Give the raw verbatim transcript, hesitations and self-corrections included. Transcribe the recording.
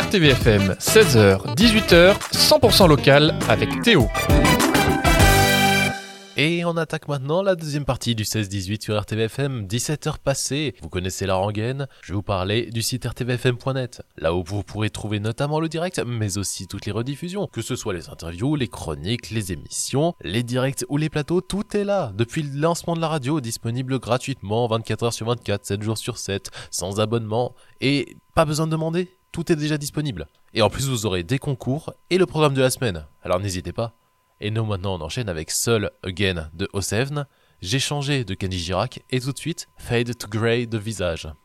R T V F M, seize heures, dix-huit heures, cent pour cent local avec Théo. Et on attaque maintenant la deuxième partie du seize dix-huit sur R T V F M, dix-sept heures passées. Vous connaissez la rengaine, je vais vous parler du site r t v f m point net. Là où vous pourrez trouver notamment le direct, mais aussi toutes les rediffusions. Que ce soit les interviews, les chroniques, les émissions, les directs ou les plateaux, tout est là. Depuis le lancement de la radio, disponible gratuitement, vingt-quatre heures sur vingt-quatre, sept jours sur sept, sans abonnement. Et pas besoin de demander, tout est déjà disponible. Et en plus vous aurez des concours et le programme de la semaine. Alors n'hésitez pas. Et nous maintenant on enchaîne avec Seul Again de Osevne, J'ai changé de Kenji Girac et tout de suite Fade to Grey de Visage.